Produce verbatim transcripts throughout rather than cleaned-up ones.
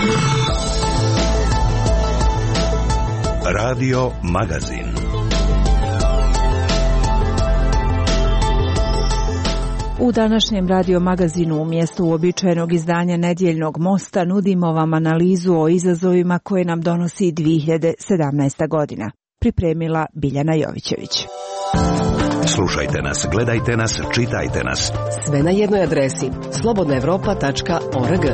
Radio Magazin. U današnjem Radio Magazinu umjesto uobičajenog izdanja Nedjeljnog mosta nudimo vam analizu o izazovima koje nam donosi dvije hiljade sedamnaesta. godina. Pripremila Biljana Jovićević. Slušajte nas, gledajte nas, čitajte nas. Sve na jednoj adresi slobodna evropa tačka org.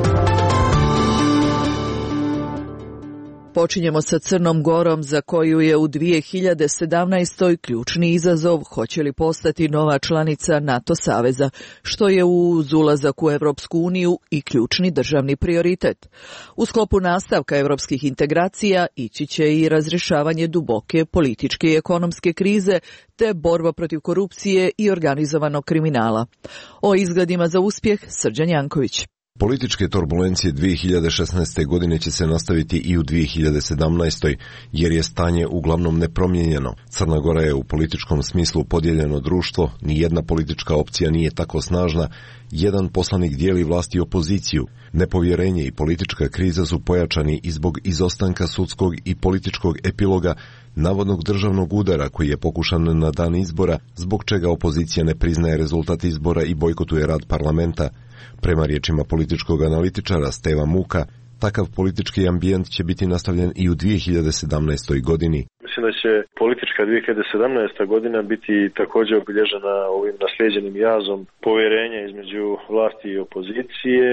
Počinjemo sa Crnom Gorom, za koju je u dvije hiljade sedamnaestoj. ključni izazov hoće li postati nova članica NATO saveza, što je uz ulazak u Evropsku uniju i ključni državni prioritet. U sklopu nastavka evropskih integracija ići će i razrješavanje duboke političke i ekonomske krize, te borba protiv korupcije i organizovanog kriminala. O izgledima za uspjeh Srđan Janković. Političke turbulencije dvije hiljade šesnaeste. godine će se nastaviti i u dvije hiljade sedamnaestoj. jer je stanje uglavnom nepromijenjeno. Crna Gora je u političkom smislu podijeljeno društvo, ni jedna politička opcija nije tako snažna, jedan poslanik dijeli vlast i opoziciju. Nepovjerenje i politička kriza su pojačani i zbog izostanka sudskog i političkog epiloga navodnog državnog udara koji je pokušan na dan izbora, zbog čega opozicija ne priznaje rezultat izbora i bojkotuje rad parlamenta. Prema riječima političkog analitičara Steva Muka, takav politički ambijent će biti nastavljen i u dvije hiljade sedamnaestoj. godini. Mislim da će politička dvije hiljade sedamnaesta. godina biti također obilježena ovim naslijeđenim jazom povjerenja između vlasti i opozicije,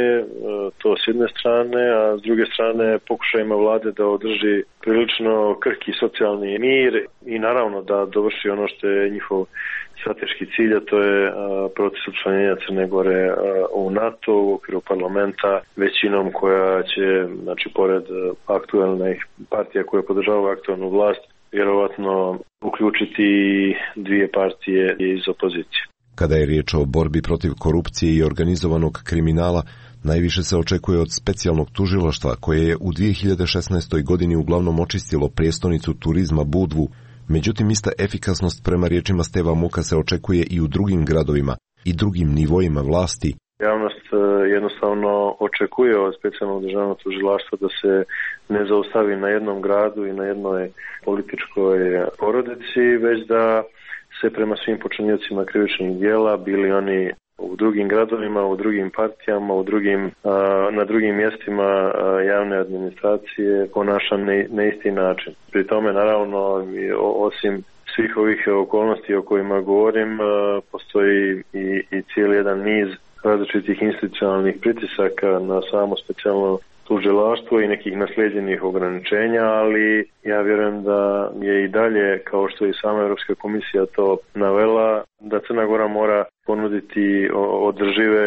to s jedne strane, a s druge strane pokušajima vlade da održi prilično krhki socijalni mir i naravno da dovrši ono što je njihov strateški cilj, a to je proces učlanjenja Crne Gore u NATO u okviru parlamenta većinom koja će, znači pored aktualnih partija koje podržavaju aktualnu vlast, vjerovatno uključiti dvije partije iz opozicije. Kada je riječ o borbi protiv korupcije i organizovanog kriminala, najviše se očekuje od specijalnog tužilaštva koje je u dvije hiljade šesnaestoj. godini uglavnom očistilo prijestolnicu turizma Budvu. Međutim, ista efikasnost prema riječima Steva Muka se očekuje i u drugim gradovima i drugim nivoima vlasti. Javnost jednostavno očekuje od specijalnog državnog tužilaštva da se ne zaustavi na jednom gradu i na jednoj političkoj porodici, već da se prema svim počiniocima krivičnih djela, bili oni u drugim gradovima, u drugim partijama, u drugim, na drugim mjestima javne administracije ponaša na isti način. Pri tome, naravno, osim svih ovih okolnosti o kojima govorim, postoji i, i cijeli jedan niz različitih institucionalnih pritisaka na samo specijalno tužilaštvo i nekih naslijeđenih ograničenja, ali ja vjerujem da je i dalje, kao što je i sama Europska komisija to navela, da Crna Gora mora ponuditi održive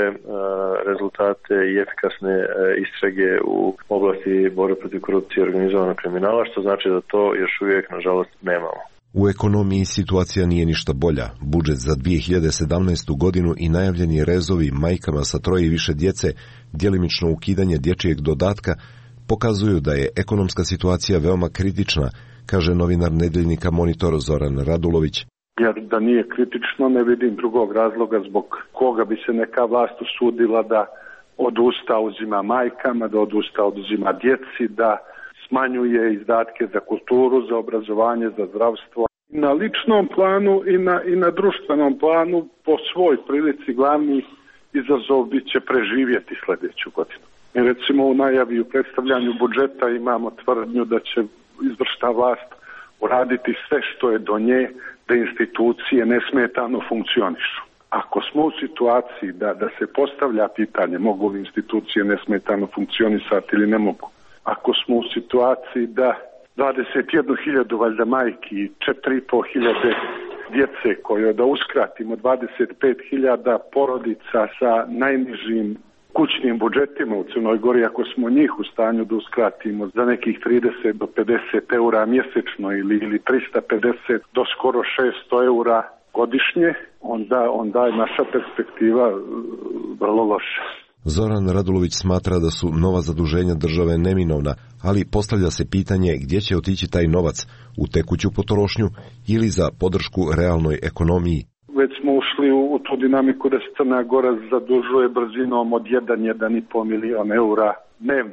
rezultate i efikasne istrage u oblasti borbe protiv korupcije i organizovanog kriminala, što znači da to još uvijek, nažalost, nemamo. U ekonomiji situacija nije ništa bolja. Budžet za dvije hiljade sedamnaestu. godinu i najavljeni rezovi majkama sa troje i više djece, djelimično ukidanje dječjeg dodatka, pokazuju da je ekonomska situacija veoma kritična, kaže novinar nedeljnika Monitor Zoran Radulović. Jer da nije kritično, ne vidim drugog razloga zbog koga bi se neka vlast usudila da odusta uzima majkama, da odusta oduzima djeci, da smanjuje izdatke za kulturu, za obrazovanje, za zdravstvo. Na ličnom planu i na, i na društvenom planu po svoj prilici glavni izazov bit će preživjeti sljedeću godinu. I recimo u najavi u predstavljanju budžeta imamo tvrdnju da će izvršna vlast uraditi sve što je do nje da institucije nesmetano funkcionišu. Ako smo u situaciji da, da se postavlja pitanje mogu li institucije nesmetano funkcionisati ili ne mogu, ako smo u situaciji da dvadeset jednu hiljadu valjda majki i četiri i pol hiljade djece koje da uskratimo dvadeset pet hiljada porodica sa najnižim kućnim budžetima u Crnoj Gori, ako smo njih u stanju da uskratimo za nekih trideset do pedeset eura mjesečno ili, ili trista pedeset do skoro šesto eura godišnje, onda, onda je naša perspektiva vrlo loša. Zoran Radulović smatra da su nova zaduženja države neminovna, ali postavlja se pitanje gdje će otići taj novac, u tekuću potrošnju ili za podršku realnoj ekonomiji. Već smo ušli u tu dinamiku da se Crna Gora zadužuje brzinom od jedan do jedan i pol milion eura dnevno,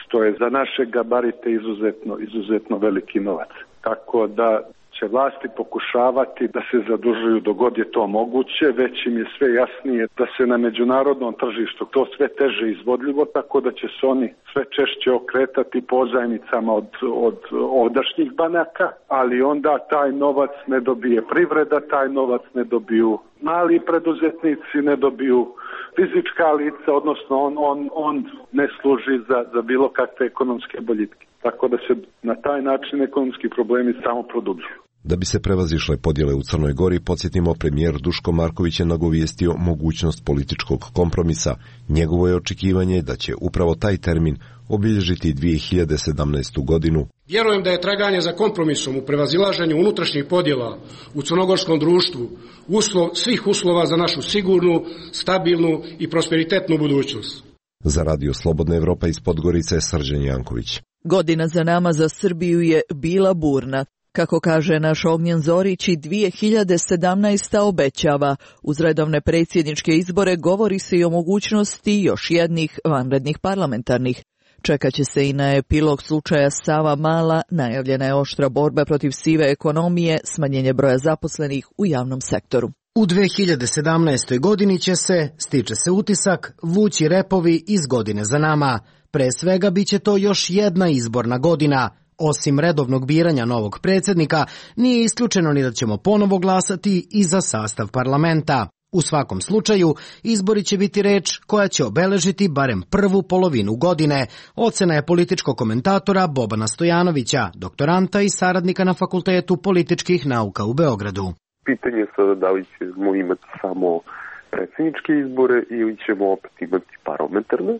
što je za naše gabarite izuzetno, izuzetno veliki novac. Tako da će vlasti pokušavati da se zadužuju dok god je to moguće, već im je sve jasnije da se na međunarodnom tržištu to sve teže izvodljivo, tako da će se oni sve češće okretati pozajmicama od, od ovdašnjih banaka, ali onda taj novac ne dobije privreda, taj novac ne dobiju mali preduzetnici, ne dobiju fizička lica, odnosno on, on, on ne služi za, za bilo kakve ekonomske boljitke. Tako da se na taj način ekonomski problemi samo produbljuju. Da bi se prevazišle podjele u Crnoj Gori, podsjetimo, premijer Duško Marković je nagovijestio mogućnost političkog kompromisa. Njegovo je očekivanje da će upravo taj termin obilježiti dvije hiljade sedamnaestu godinu. Vjerujem da je traganje za kompromisom u prevazilaženju unutrašnjih podjela u crnogorskom društvu uslov svih uslova za našu sigurnu, stabilnu i prosperitetnu budućnost. Za Radio Slobodna Evropa iz Podgorice, Srđan Janković. Godina za nama za Srbiju je bila burna. Kako kaže naš Ognjen Zorić, i dvije hiljade sedamnaesta. obećava. Uz redovne predsjedničke izbore govori se i o mogućnosti još jednih vanrednih parlamentarnih. Čekat će se i na epilog slučaja Sava Mala, najavljena je oštra borba protiv sive ekonomije, smanjenje broja zaposlenih u javnom sektoru. U dvije hiljade sedamnaestoj. godini će se, stiče se utisak, vući repovi iz godine za nama. Pre svega bit će to još jedna izborna godina. Osim redovnog biranja novog predsjednika, nije isključeno ni da ćemo ponovo glasati i za sastav parlamenta. U svakom slučaju, izbori će biti reč koja će obeležiti barem prvu polovinu godine. Ocena je političkog komentatora Bobana Stojanovića, doktoranta i saradnika na Fakultetu političkih nauka u Beogradu. Pitanje je sada da li ćemo imati samo predsjedničke izbore ili ćemo opet imati parlamentarne.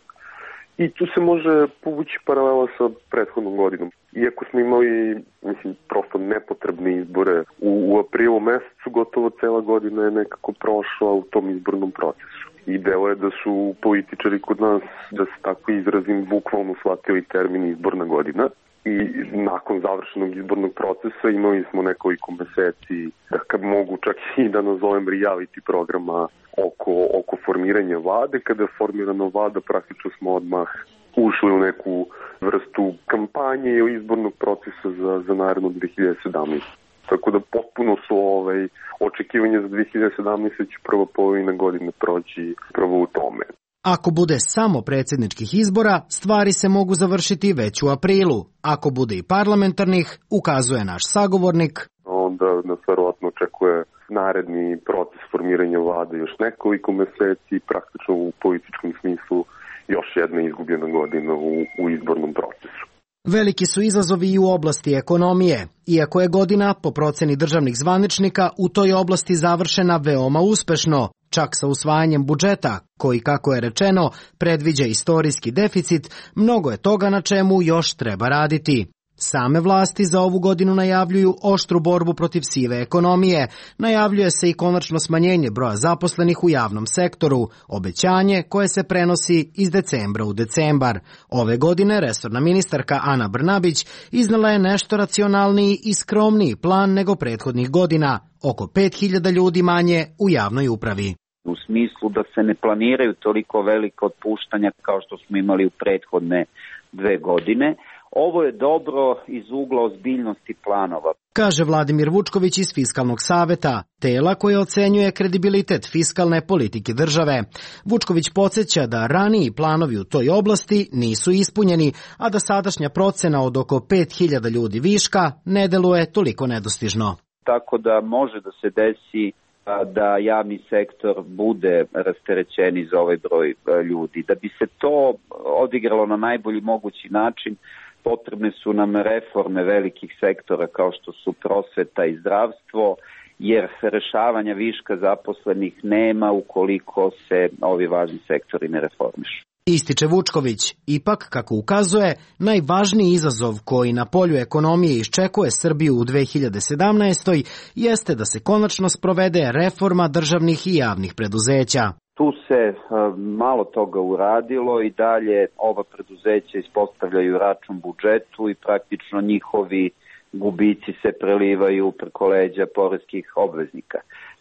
I tu se može povući paralela sa prethodnom godinom. Iako smo imali, mislim, prosto nepotrebne izbore u, u aprilu mesecu, gotovo cela godina je nekako prošla u tom izbornom procesu. I delo je da su političari kod nas, da se tako izrazim, bukvalno shvatili termin izborna godina. I nakon završenog izbornog procesa imali smo nekoliko meseci, da kad mogu čak i da nazovem reality programa oko, oko formiranja vlade. Kada je formirana vlada, praktično smo odmah ušli u neku vrstu kampanje ili izbornog procesa za, za narednu dvije hiljade sedamnaestu. Tako da potpuno su ovaj, očekivanja za dvije hiljade sedamnaeste. će prva polovina godine proći prvo u tome. Ako bude samo predsjedničkih izbora, stvari se mogu završiti već u aprilu. Ako bude i parlamentarnih, ukazuje naš sagovornik, onda nas verovatno očekuje naredni proces formiranja vlade još nekoliko meseci, praktično u političkom smislu još jedna izgubljena godina u, u izbornom procesu. Veliki su izazovi i u oblasti ekonomije. Iako je godina, po proceni državnih zvaničnika, u toj oblasti završena veoma uspešno, čak sa usvajanjem budžeta, koji, kako je rečeno, predviđa istorijski deficit, mnogo je toga na čemu još treba raditi. Same vlasti za ovu godinu najavljuju oštru borbu protiv sive ekonomije, najavljuje se i konačno smanjenje broja zaposlenih u javnom sektoru, obećanje koje se prenosi iz decembra u decembar. Ove godine resorna ministarka Ana Brnabić iznala je nešto racionalniji i skromniji plan nego prethodnih godina, oko pet hiljada ljudi manje u javnoj upravi. U smislu da se ne planiraju toliko velike otpuštanja kao što smo imali u prethodne dve godine. Ovo je dobro iz ugla ozbiljnosti planova, kaže Vladimir Vučković iz Fiskalnog saveta, tela koje ocenjuje kredibilitet fiskalne politike države. Vučković podsjeća da raniji planovi u toj oblasti nisu ispunjeni, a da sadašnja procena od oko pet hiljada ljudi viška ne deluje toliko nedostižno. Tako da može da se desi da javni sektor bude rasterećeni za ovaj broj ljudi. Da bi se to odigralo na najbolji mogući način, potrebne su nam reforme velikih sektora kao što su prosveta i zdravstvo, jer rešavanja viška zaposlenih nema ukoliko se ovi važni sektori ne reformišu. Ističe Vučković, ipak, kako ukazuje, najvažniji izazov koji na polju ekonomije iščekuje Srbiju u dvije hiljade sedamnaestoj. jeste da se konačno sprovede reforma državnih i javnih preduzeća. Tu se malo toga uradilo i dalje ova preduzeća ispostavljaju račun budžetu i praktično njihovi gubici se prelivaju preko leđa poreskih obveznika.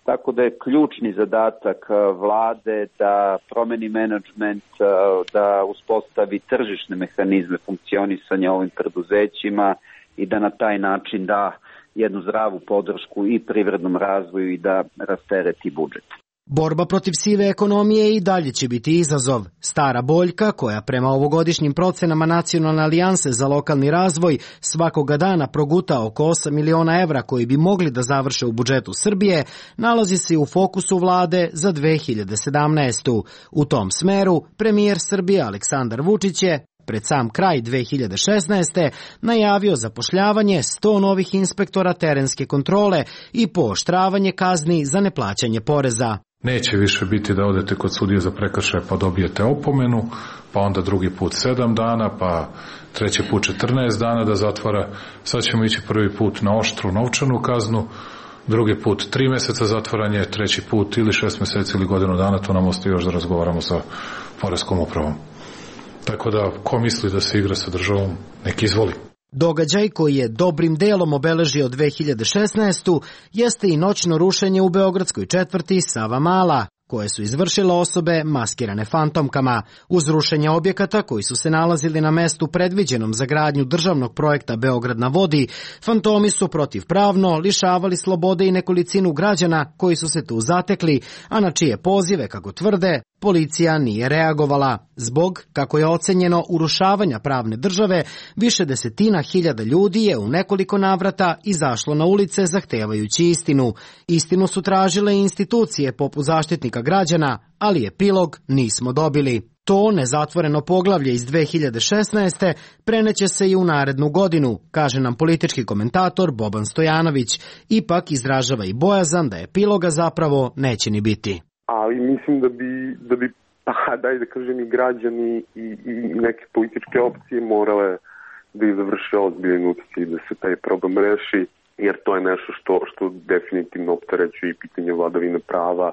Tako da je ključni zadatak vlade da promeni menadžment, da uspostavi tržišne mehanizme funkcionisanja ovim preduzećima i da na taj način da jednu zdravu podršku i privrednom razvoju i da rastereti budžet. Borba protiv sive ekonomije i dalje će biti izazov. Stara boljka, koja prema ovogodišnjim procenama Nacionalne alijanse za lokalni razvoj svakoga dana proguta oko osam miliona evra koji bi mogli da završe u budžetu Srbije, nalazi se u fokusu vlade za dve hiljade sedamnaestu. U tom smeru premijer Srbije Aleksandar Vučić je pred sam kraj dve hiljade šesnaeste. najavio zapošljavanje sto novih inspektora terenske kontrole i pooštravanje kazni za neplaćanje poreza. Neće više biti da odete kod sudije za prekršaje pa dobijete opomenu, pa onda drugi put sedam dana, pa treći put četrnaest dana da zatvara. Sad ćemo ići prvi put na oštru novčanu kaznu, drugi put tri meseca zatvaranje, treći put ili šest meseci ili godinu dana, to nam ostaje još da razgovaramo sa poreskom upravom. Tako da, ko misli da se igra sa državom, nek izvoli. Događaj koji je dobrim delom obeležio dve hiljade šesnaestu. jeste i noćno rušenje u beogradskoj četvrti Savamala, koje su izvršile osobe maskirane fantomkama. Uz rušenje objekata koji su se nalazili na mestu predviđenom za gradnju državnog projekta Beograd na vodi, fantomi su protivpravno lišavali slobode i nekolicinu građana koji su se tu zatekli, a na čije pozive, kako tvrde, policija nije reagovala. Zbog, kako je ocenjeno, urušavanja pravne države, više desetina hiljada ljudi je u nekoliko navrata izašlo na ulice zahtevajući istinu. Istinu su tražile institucije poput Zaštitnika građana, ali epilog nismo dobili. To nezatvoreno poglavlje iz dve hiljade šesnaeste. preneće se i u narednu godinu, kaže nam politički komentator Boban Stojanović. Ipak izražava i bojazan da epiloga zapravo neće ni biti. Ali mislim da bi, da bi pa daj da kažem i građani i, i neke političke opcije morale da izvrše ozbiljan utjecaj da se taj problem reši, jer to je nešto što, što definitivno opterećuje i pitanje vladavine prava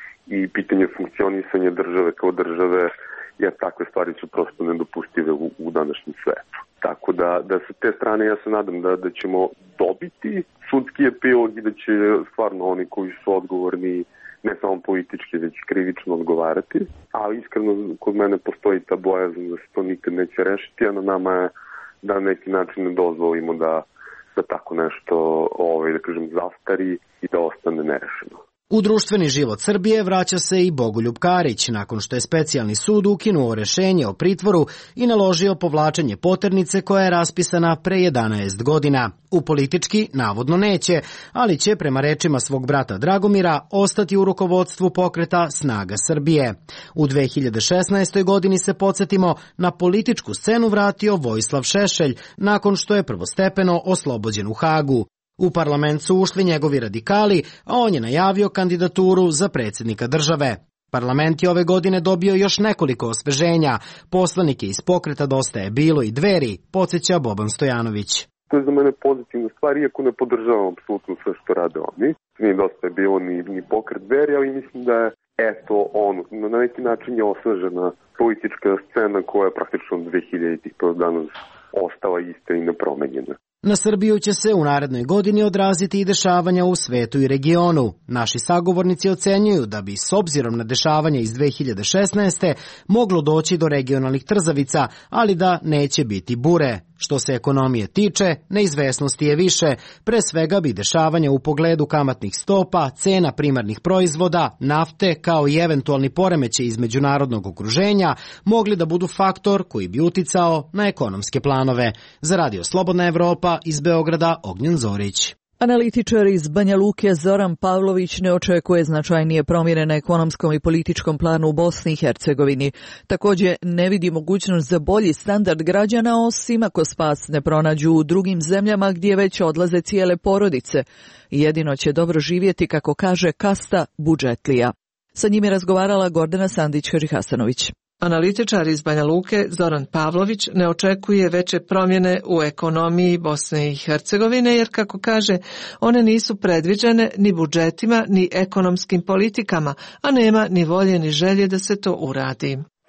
i pitanje funkcionisanja države kao države, jer takve stvari su prosto nedopustive u, u današnjem svetu. Tako da, da sa te strane ja se nadam da, da ćemo dobiti sudski epilog i da će stvarno oni koji su odgovorni ne samo politički, već krivično odgovarati, ali iskreno kod mene postoji ta bojazan da se to nikad neće rešiti, a na nama je da na neki način ne dozvolimo da, da tako nešto, ovaj, da kažem, zastari i da ostane nerešeno. U društveni život Srbije vraća se i Bogoljub Karić, nakon što je specijalni sud ukinuo rešenje o pritvoru i naložio povlačenje poternice koja je raspisana pre jedanaest godina. U politički navodno neće, ali će prema rečima svog brata Dragomira ostati u rukovodstvu pokreta Snaga Srbije. U dve hiljade šesnaestoj. godini se podsjetimo na političku scenu vratio Vojislav Šešelj nakon što je prvostepeno oslobođen u Hagu. U parlament su ušli njegovi radikali, a on je najavio kandidaturu za predsjednika države. Parlament je ove godine dobio još nekoliko osveženja. Poslanike iz pokreta Dosta je bilo i Dveri, podsjeća Boban Stojanović. To je za mene pozitivna stvar, iako ne podržavam apsolutno sve što rade oni. Nije Dosta je bilo ni, ni pokret Dveri, ali mislim da je eto on, na neki način je osvežena politička scena koja je praktično od dve hiljaditih pa danas ostala ista i nepromenjena. Na Srbiju će se u narednoj godini odraziti i dešavanja u svetu i regionu. Naši sagovornici ocenjuju da bi s obzirom na dešavanja iz dve hiljade šesnaeste. moglo doći do regionalnih trzavica, ali da neće biti bure. Što se ekonomije tiče, neizvesnosti je više, pre svega bi dešavanja u pogledu kamatnih stopa, cena primarnih proizvoda, nafte, kao i eventualni poremećaj iz međunarodnog okruženja, mogli da budu faktor koji bi uticao na ekonomske planove. Za Radio Slobodna Evropa iz Beograda, Ognjen Zorić. Analitičar iz Banja Luke Zoran Pavlović ne očekuje značajnije promjene na ekonomskom i političkom planu u Bosni i Hercegovini. Također ne vidi mogućnost za bolji standard građana, osim ako spas ne pronađu u drugim zemljama gdje već odlaze cijele porodice. Jedino će dobro živjeti, kako kaže, kasta budžetlija. Sa njim je razgovarala Gordana Sandić-Hasanović. Analitičar iz Banja Luke Zoran Pavlović ne očekuje veće promjene u ekonomiji Bosne i Hercegovine, jer, kako kaže, one nisu predviđene ni budžetima ni ekonomskim politikama, a nema ni volje ni želje da se to uradi.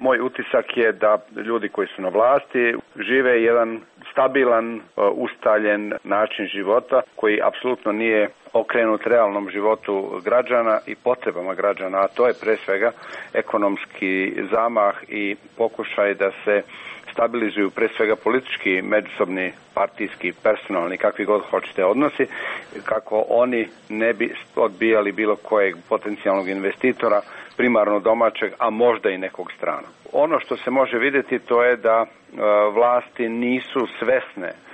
Moj utisak je da ljudi koji su na vlasti žive jedan stabilan, ustaljen način života koji apsolutno nije okrenut realnom životu građana i potrebama građana, a to je pre svega ekonomski zamah i pokušaj da se stabilizuju pre svega politički, međusobni, partijski, personalni, kakvi god hoćete odnosi, kako oni ne bi odbijali bilo kojeg potencijalnog investitora, primarno domaćeg, a možda i nekog strana. Ono što se može vidjeti to je da e, vlasti nisu svesne e,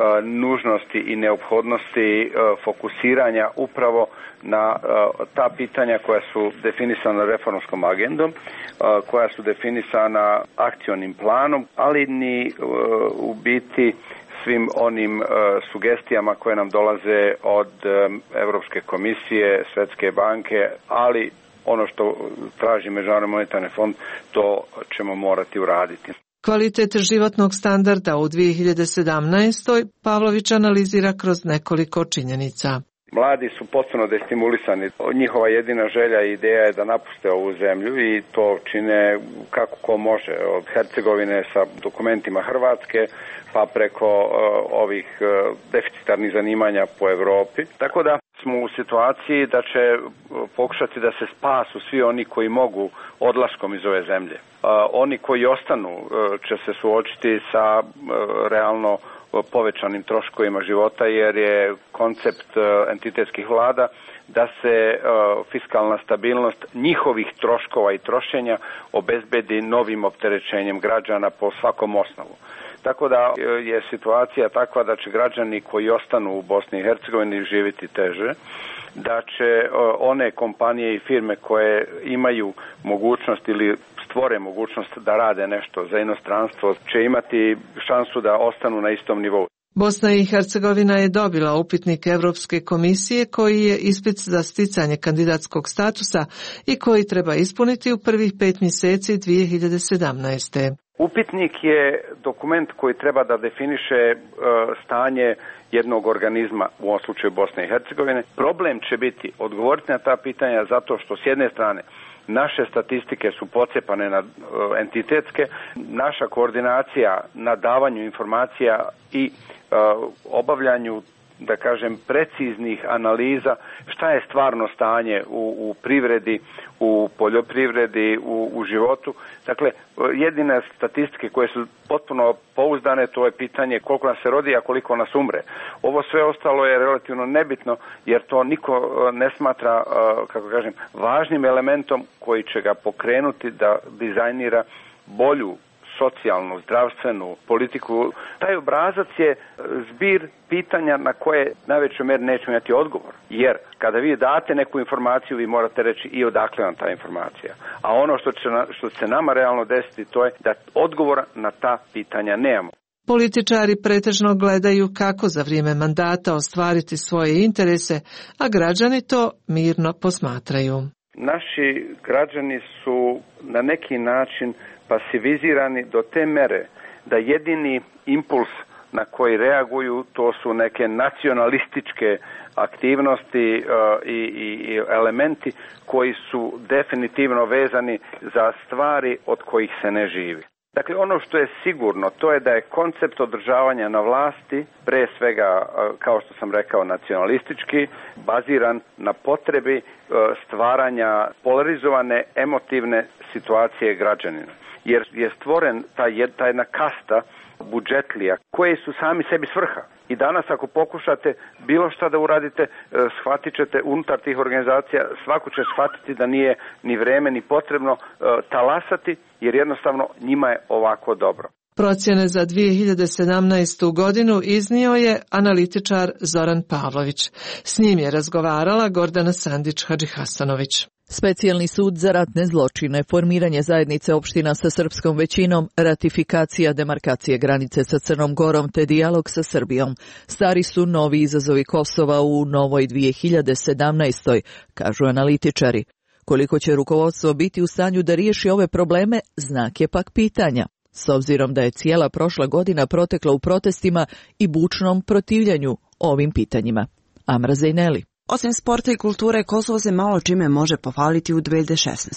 nužnosti i neophodnosti e, fokusiranja upravo na e, ta pitanja koja su definisana reformskom agendom, e, koja su definisana akcionim planom, ali ni e, u biti svim onim e, sugestijama koje nam dolaze od e, Europske komisije, Svetske banke, ali ono što traži Međunarodni monetarni fond, to ćemo morati uraditi. Kvalitet životnog standarda u dvije hiljade sedamnaestoj Pavlović analizira kroz nekoliko činjenica. Mladi su potpuno destimulisani. Njihova jedina želja i ideja je da napuste ovu zemlju i to čine kako ko može. Od Hercegovine sa dokumentima Hrvatske pa preko uh, ovih uh, deficitarnih zanimanja po Europi. Tako da smo u situaciji da će pokušati da se spasu svi oni koji mogu odlaskom iz ove zemlje. Uh, oni koji ostanu uh, će se suočiti sa uh, realno povećanim troškovima života, jer je koncept uh, entitetskih vlada da se uh, fiskalna stabilnost njihovih troškova i trošenja obezbedi novim opterećenjem građana po svakom osnovu. Tako da je situacija takva da će građani koji ostanu u Bosni i Hercegovini živjeti teže, da će one kompanije i firme koje imaju mogućnost ili stvore mogućnost da rade nešto za inostranstvo će imati šansu da ostanu na istom nivou. Bosna i Hercegovina je dobila upitnik Evropske komisije koji je ispit za sticanje kandidatskog statusa i koji treba ispuniti u prvih pet mjeseci dvije hiljade sedamnaeste. Upitnik je dokument koji treba da definiše e, stanje jednog organizma, u ovom slučaju Bosne i Hercegovine. Problem će biti odgovoriti na ta pitanja zato što s jedne strane naše statistike su pocepane na e, entitetske, naša koordinacija na davanju informacija i e, obavljanju, da kažem, preciznih analiza šta je stvarno stanje u, u privredi, u poljoprivredi, u, u životu. Dakle, jedine statistike koje su potpuno pouzdane, to je pitanje koliko nas se rodi, a koliko nas umre. Ovo sve ostalo je relativno nebitno, jer to niko ne smatra, kako kažem, važnim elementom koji će ga pokrenuti da dizajnira bolju socijalnu, zdravstvenu politiku. Taj obrazac je zbir pitanja na koje najvećoj meri nećemo imati odgovor. Jer kada vi date neku informaciju, vi morate reći i odakle vam ta informacija. A ono što će, što će se nama realno desiti, to je da odgovora na ta pitanja nemamo. Političari pretežno gledaju kako za vrijeme mandata ostvariti svoje interese, a građani to mirno posmatraju. Naši građani su na neki način pasivizirani do te mere da jedini impuls na koji reaguju to su neke nacionalističke aktivnosti uh, i, i elementi koji su definitivno vezani za stvari od kojih se ne živi. Dakle, ono što je sigurno, to je da je koncept održavanja na vlasti, pre svega, kao što sam rekao, nacionalistički, baziran na potrebi stvaranja polarizovane emotivne situacije građanina. Jer je stvoren ta jedna kasta budžetlija koji su sami sebi svrha. I danas ako pokušate bilo šta da uradite, shvatit ćete unutar tih organizacija, svako će shvatiti da nije ni vreme ni potrebno talasati, jer jednostavno njima je ovako dobro. Procjene za dvije hiljade sedamnaestu. godinu iznio je analitičar Zoran Pavlović. S njim je razgovarala Gordana Sandić-Hadžihasanović. Specijalni sud za ratne zločine, formiranje zajednice opština sa srpskom većinom, ratifikacija demarkacije granice sa Crnom Gorom te dijalog sa Srbijom. Stari su novi izazovi Kosova u novoj dvije hiljade sedamnaestoj. kažu analitičari. Koliko će rukovodstvo biti u stanju da riješi ove probleme, znak je pak pitanja. S obzirom da je cijela prošla godina protekla u protestima i bučnom protivljanju ovim pitanjima. Amra Zejneli. Osim sporta i kulture, Kosovo se malo čime može pohvaliti u dvije hiljade šesnaestoj.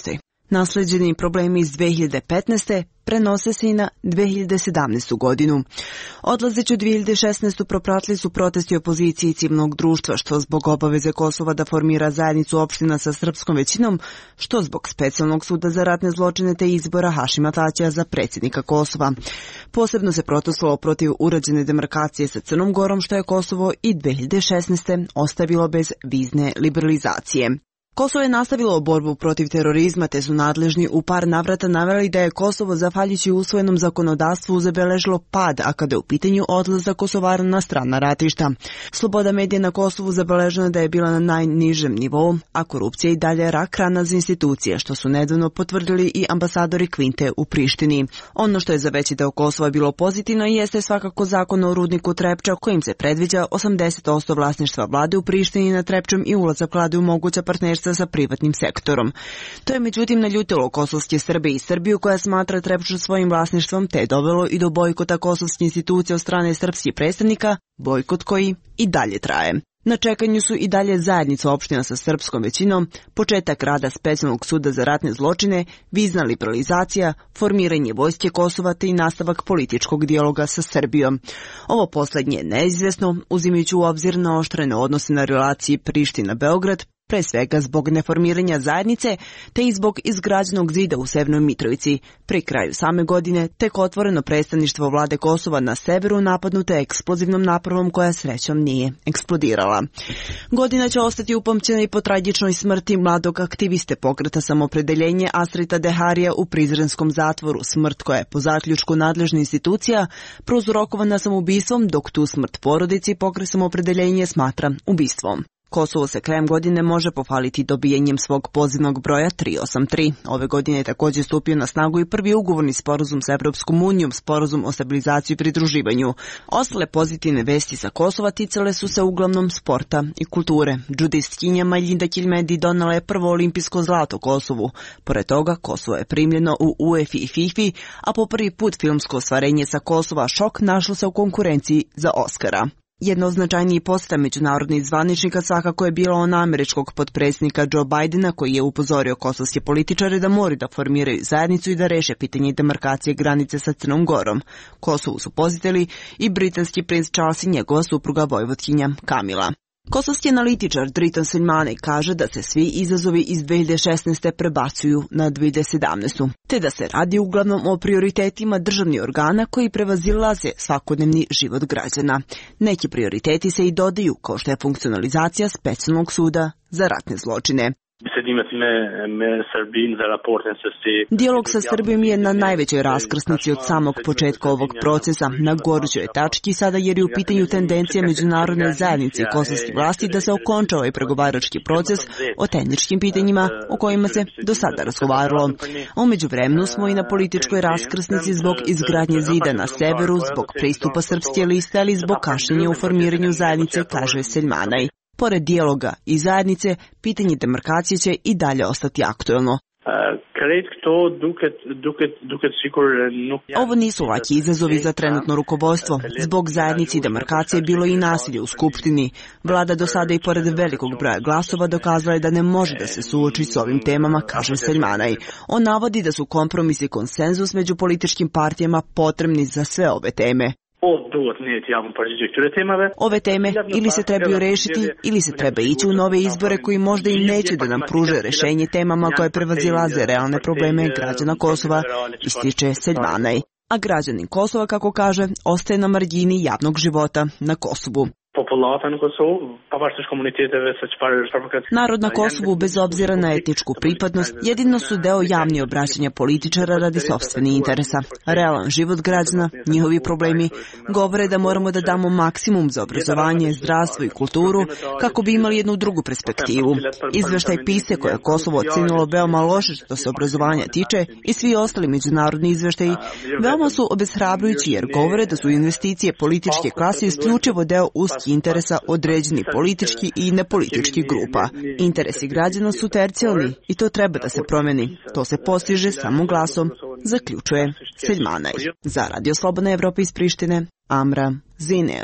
Nasleđeni problemi iz dve hiljade petnaeste. prenose se i na dve hiljade sedamnaestu. godinu. Odlazeću dve hiljade šesnaestu. propratili su protesti opozicije i civilnog društva, što zbog obaveze Kosova da formira zajednicu opština sa srpskom većinom, što zbog specijalnog suda za ratne zločine te izbora Hašima Taćija za predsjednika Kosova. Posebno se protestovalo protiv urađene demarkacije sa Crnom Gorom, što je Kosovo i dve hiljade šesnaeste. ostavilo bez vizne liberalizacije. Kosovo je nastavilo borbu protiv terorizma, te su nadležni u par navrata naveli da je Kosovo, zahvaljujući usvojenom zakonodavstvu, zabeležilo pad, a kada je u pitanju odlazak Kosovara na strana ratišta. Sloboda medija na Kosovu zabeležena da je bila na najnižem nivou, a korupcija i dalje rak rana za institucije, što su nedavno potvrdili i ambasadori Kvinte u Prištini. Ono što je za veći deo Kosova bilo pozitivno jeste svakako zakon o rudniku Trepča, kojim se predviđa osamdeset posto vlasništva vlade u Prištini na Trepčom i ulazak vlade u moguća partnerstva sa privatnim sektorom. To je međutim naljutilo kosovske Srbe i Srbiju, koja smatra Trepču svojim vlasništvom, te je dovelo i do bojkota kosovskih institucija od strane srpskih predstavnika, bojkot koji i dalje traje. Na čekanju su i dalje zajednica opština sa srpskom većinom, početak rada specijalnog suda za ratne zločine, vizna liberalizacija, formiranje vojske Kosova te i nastavak političkog dijaloga sa Srbijom. Ovo poslednje je neizvjesno, uzimajući u obzir na oštrene odnose na relaciji Priština-Beograd, pre svega zbog neformiranja zajednice, te i zbog izgrađenog zida u Severnoj Mitrovici. Pri kraju same godine tek otvoreno predstavništvo vlade Kosova na severu napadnute eksplozivnom napravom koja srećom nije eksplodirala. Godina će ostati upamćena i po tragičnoj smrti mladog aktiviste pokreta Samopredeljenje Asrita Deharija u prizrenskom zatvoru, smrt koja je po zaključku nadležnih institucija prouzrokovana samoubistvom, dok tu smrt porodici pokret Samopredeljenje smatra ubistvom. Kosovo se krajem godine može pohvaliti dobijenjem svog pozivnog broja tri osam tri. Ove godine je također stupio na snagu i prvi ugovorni sporazum sa Evropskom unijom, sporazum o stabilizaciji i pridruživanju. Ostale pozitivne vesti sa Kosova ticale su se uglavnom sporta i kulture. Džudistkinja Majlinda Kilmedi donala je prvo olimpijsko zlato Kosovu. Pored toga, Kosovo je primljeno u UEFA i FIFA, a po prvi put filmsko ostvarenje sa Kosova Šok našlo se u konkurenciji za Oskara. Jedno od značajnijih poseta međunarodnih zvaničnika svakako je bila ona američkog potpredsjednika Joe Bidena, koji je upozorio kosovske političare da moraju da formiraju zajednicu i da reše pitanje demarkacije granice sa Crnom Gorom. Kosovu su poziteli i britanski princ Charles i njegova supruga vojvotkinja Kamila. Kosovski analitičar Driton Selmani kaže da se svi izazovi iz dve hiljade šesnaeste. prebacuju na dve hiljade sedamnaestu. te da se radi uglavnom o prioritetima državnih organa koji prevazilaze svakodnevni život građana. Neki prioriteti se i dodaju, kao što je funkcionalizacija specijalnog suda za ratne zločine. Dijalog sa Srbijom je na najvećoj raskrsnici od samog početka ovog procesa, na gorućoj tački sada jer je u pitanju tendencija međunarodne zajednice i kosovskih vlasti da se okonča ovaj pregovarački proces o tehničkim pitanjima o kojima se do sada razgovaralo. A umeđu vremenu smo i na političkoj raskrsnici zbog izgradnje zida na severu, zbog pristupa srpske liste, ali zbog kašnjenja u formiranju zajednice, kaže Selmanaj. Pored dijaloga i zajednice, pitanje demarkacije će i dalje ostati aktuelno. Ovo nisu laki izazovi za trenutno rukovodstvo. Zbog zajednice i demarkacije je bilo i nasilje u Skupštini. Vlada do sada i pored velikog broja glasova dokazala je da ne može da se suoči s ovim temama, kaže Selmanaj. On navodi da su kompromis i konsenzus među političkim partijama potrebni za sve ove teme. Ove teme ili se trebaju rešiti ili se treba ići u nove izbore koji možda i neće da nam pruže rešenje temama koje prevazilaze realne probleme građana Kosova, ističe Selmanaj. A građanin Kosova, kako kaže, ostaje na margini javnog života na Kosovu. Narod na Kosovu, bez obzira na etničku pripadnost, jedino su deo javnih obraćanja političara radi sopstvenih interesa. Realan život građana, njihovi problemi, govore da moramo da damo maksimum za obrazovanje, zdravstvo i kulturu kako bi imali jednu drugu perspektivu. Izveštaj PISA koje je Kosovo ocenilo veoma loše što se obrazovanja tiče i svi ostali međunarodni izveštaji veoma su obeshrabrujući jer govore da su investicije političke klase isključivo deo uskih interesa određenih politički i nepolitičkih grupa. Interesi građana su tercijalni i to treba da se promeni. To se postiže samo glasom, zaključuje Selmanaj. Za Radio Slobodna Evropa iz Prištine, Amra Zineli.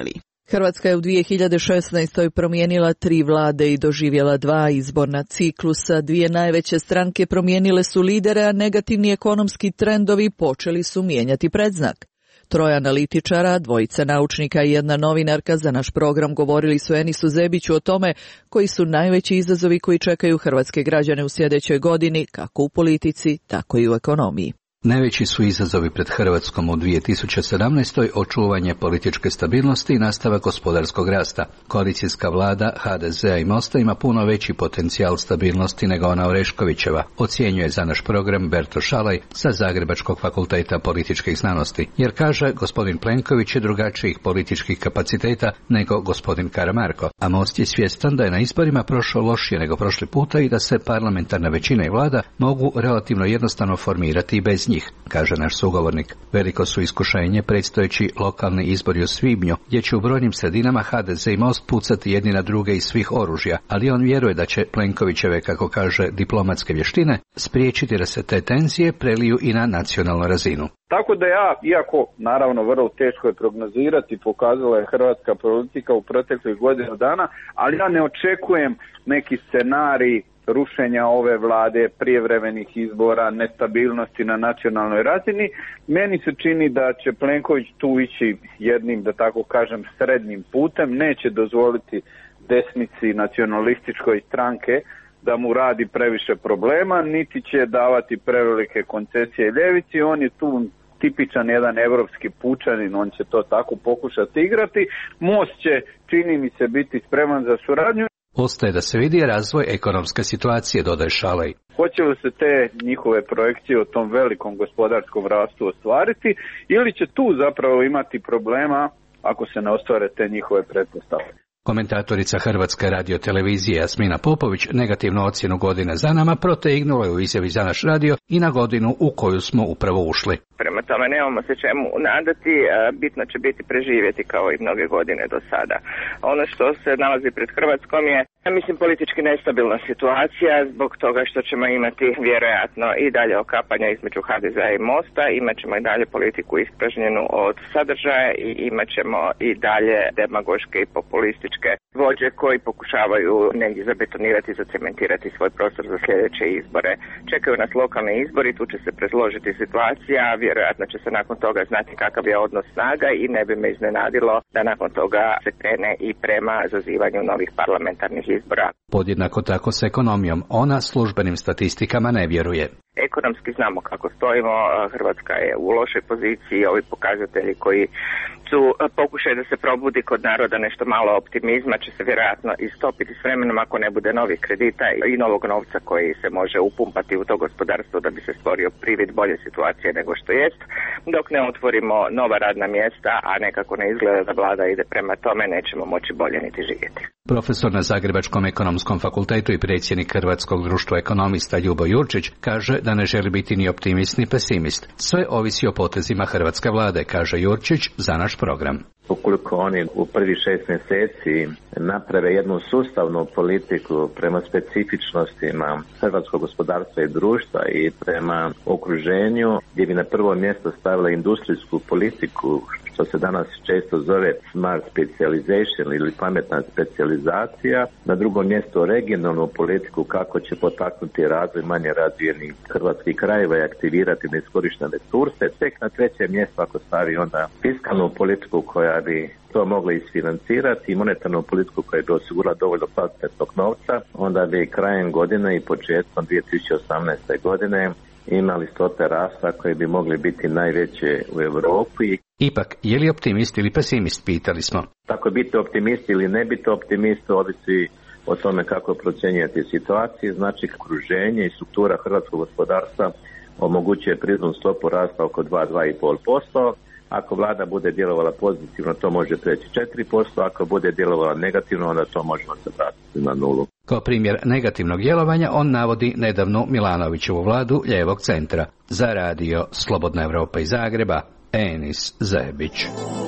Hrvatska je u dvije hiljade šesnaestoj promijenila tri vlade i doživjela dva izborna ciklusa. Dvije najveće stranke promijenile su lidere, a negativni ekonomski trendovi počeli su mijenjati predznak. Troje analitičara, dvojica naučnika i jedna novinarka za naš program govorili su Enisu Zebiću o tome koji su najveći izazovi koji čekaju hrvatske građane u sljedećoj godini, kako u politici, tako i u ekonomiji. Najveći su izazovi pred Hrvatskom u dvije tisuće sedamnaestoj očuvanje političke stabilnosti i nastavak gospodarskog rasta. Koalicijska vlada ha de zea i Mosta ima puno veći potencijal stabilnosti nego ona Oreškovićeva, ocjenjuje za naš program Berto Šalaj sa Zagrebačkog fakulteta političkih znanosti, jer kaže gospodin Plenković je drugačijih političkih kapaciteta nego gospodin Karamarko, a Most je svjestan da je na izborima prošao lošije nego prošli puta i da se parlamentarna većina i vlada mogu relativno jednostavno formirati i bez njih, kaže naš sugovornik. Veliko su iskušenje predstojeći lokalni izbori u svibnju, gdje će u brojnim sredinama ha de ze i Most pucati jedni na druge iz svih oružja, ali on vjeruje da će Plenkovićeve, kako kaže, diplomatske vještine spriječiti da se te tenzije preliju i na nacionalnu razinu. Tako da ja, iako naravno vrlo teško je prognozirati, pokazala je hrvatska politika u proteklih godinu dana, ali ja ne očekujem neki scenarij rušenja ove vlade, prijevremenih izbora, nestabilnosti na nacionalnoj razini. Meni se čini da će Plenković tu ići jednim, da tako kažem, srednjim putem, neće dozvoliti desnici nacionalističkoj stranke da mu radi previše problema, niti će davati prevelike koncesije ljevici. On je tu tipičan jedan evropski pučanin, on će to tako pokušati igrati. Most će, čini mi se, biti spreman za suradnju. Ostaje da se vidi razvoj ekonomske situacije, dodaje Šalaj. Hoće li se te njihove projekcije o tom velikom gospodarskom rastu ostvariti ili će tu zapravo imati problema ako se ne ostvare te njihove pretpostavke? Komentatorica Hrvatske radiotelevizije Jasmina Popović negativnu ocjenu godine za nama protegnula je u izjavi za naš radio i na godinu u koju smo upravo ušli. Prema tome nemamo se čemu nadati, bitno će biti preživjeti kao i mnoge godine do sada. Ono što se nalazi pred Hrvatskom je, ja mislim, politički nestabilna situacija zbog toga što ćemo imati vjerojatno i dalje okapanja između ha de zea i Mosta, imat ćemo i dalje politiku ispražnjenu od sadržaja i imat ćemo i dalje demagoške i populističke vođe koji pokušavaju negdje zabetonirati i zacementirati svoj prostor za sljedeće izbore. Čekaju nas lokalni izbori, tu će se prezložiti situacija, vjerojatno će se nakon toga znati kakav je odnos snaga i ne bi me iznenadilo da nakon toga se krene i prema zazivanju novih parlamentarnih izbora. Podjednako tako s ekonomijom, ona službenim statistikama ne vjeruje. Ekonomski znamo kako stojimo, Hrvatska je u lošoj poziciji, ovi pokazatelji koji su pokušaj da se probudi kod naroda nešto malo optimizma će se vjerojatno istopiti s vremenom ako ne bude novih kredita i novog novca koji se može upumpati u to gospodarstvo da bi se stvorio privid bolje situacije nego što jest. Dok ne otvorimo nova radna mjesta, a nekako ne izgleda da vlada ide prema tome, nećemo moći bolje niti živjeti. Profesor na Zagrebačkom ekonomskom fakultetu i predsjednik Hrvatskog društva ekonomista Ljubo Jurčić kaže da ne želi biti ni optimist ni pesimist. Sve ovisi o potezima hrvatske vlade, kaže Jurčić za naš program. Ukoliko oni u prvi šest mjeseci naprave jednu sustavnu politiku prema specifičnostima hrvatskog gospodarstva i društva i prema okruženju, gdje bi na prvo mjesto stavila industrijsku politiku, što se danas često zove smart specialization ili pametna specijalizacija, na drugom mjestu regionalnu politiku kako će potaknuti razvoj manje razvijenih hrvatskih krajeva i aktivirati neiskorištene resurse, tek na treće mjesto ako stavi onda fiskalnu politiku koja bi to mogla isfinancirati i monetarnu politiku koja bi osigurala dovoljno kvalitetnog novca, onda bi krajem godine i početkom dvije tisuće osamnaeste. godine imali stope rasta koje bi mogli biti najveće u Europi. Ipak, je li optimist ili pesimist, pitali smo. Tako biti optimist ili ne biti optimist, ovisi o tome kako procjenjujete situacije, znači okruženje i struktura hrvatskog gospodarstva omogućuje prirodnu stopu rasta oko dva do dva i pol posto. Ako vlada bude djelovala pozitivno, to može preći četiri posto, ako bude djelovala negativno, onda to možemo se vratiti na nulu. Kao primjer negativnog djelovanja on navodi nedavnu Milanovićevu vladu lijevog centra. Za radio Slobodna Evropa iz Zagreba, Enis Zebić.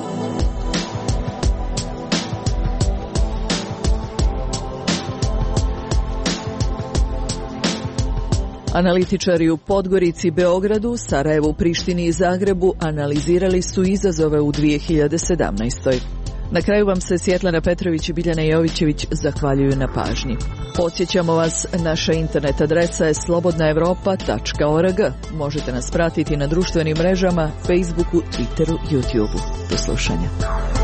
Analitičari u Podgorici, Beogradu, Sarajevu, Prištini i Zagrebu analizirali su izazove u dvije hiljade sedamnaestoj. Na kraju vam se Svjetlana Petrović i Biljana Jovićević zahvaljuju na pažnji. Podsjećamo vas, naša internet adresa je slobodna evropa tačka org. Možete nas pratiti na društvenim mrežama, Facebooku, Twitteru, YouTubeu. Do slušanja.